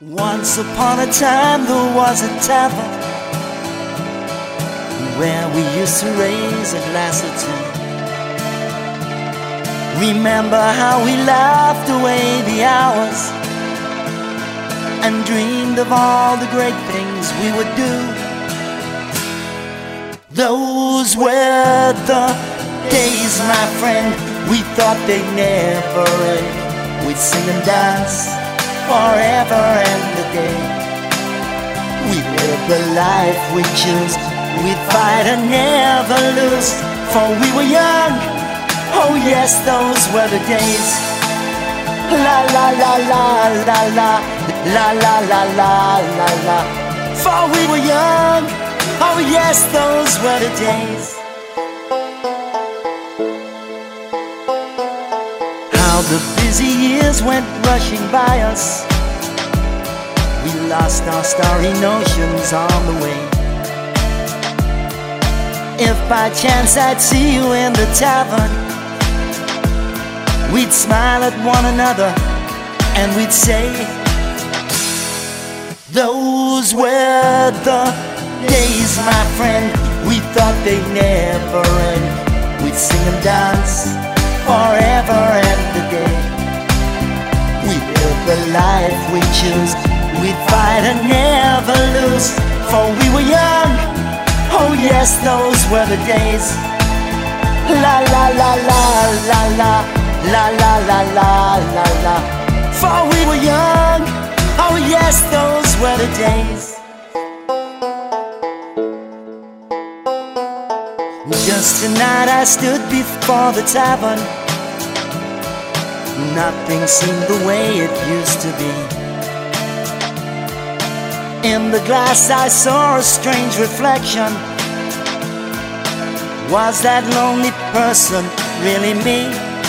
Once upon a time there was a tavern where we used to raise a glass or two. Remember how we laughed away the hours and dreamed of all the great things we would do. Those were the days, my friend, we thought they'd never end. We'd sing and dance forever and a day. We lived the life we choose. We'd fight and never lose, for we were young. Oh yes, those were the days. La la la la la la, la la la la la la. For we were young. Oh yes, those were the days. How the busy years went rushing by us. We lost our starry notions on the way. If by chance I'd see you in the tavern, we'd smile at one another and we'd say, those were the days, my friend, we thought they'd never end. We'd sing and dance forever and a day. We live the life we choose. We'd fight and never lose, for we were young. Oh yes, those were the days. La la la la la la, la la la la la la. For we were young. Oh yes, those were the days. Just tonight I stood before the tavern. Nothing seemed the way it used to be. In the glass I saw a strange reflection. Was that lonely person really me?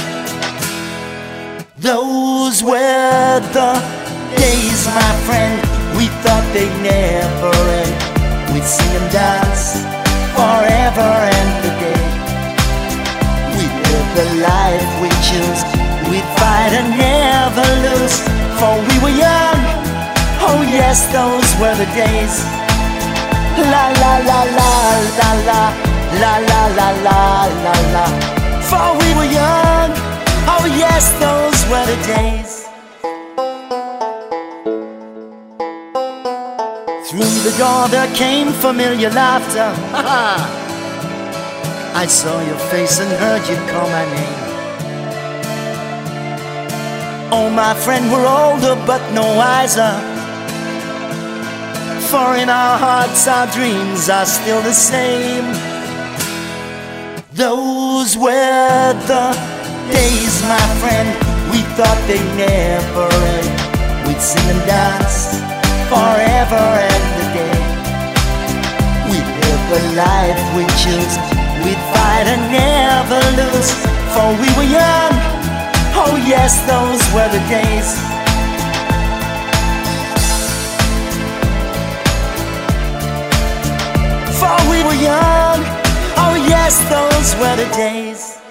Those were the days, my friend, we thought they'd never end. We'd sing and dance forever and a day. We live the life we choose. We'd fight and never lose, for we were young. Oh yes, those were the days. La la la la la la, la la la la la la. For we were young. Oh yes, those were the days. Through the door there came familiar laughter. I saw your face and heard you call my name. Oh my friend, we're older but no wiser, for in our hearts our dreams are still the same. Those were the days, my friend, we thought they'd never end. We'd sing and dance forever and a day. We live the life we choose. We'd fight and never lose, for we were young. Oh yes, those were the days. For we were young. Oh yes, those were the days.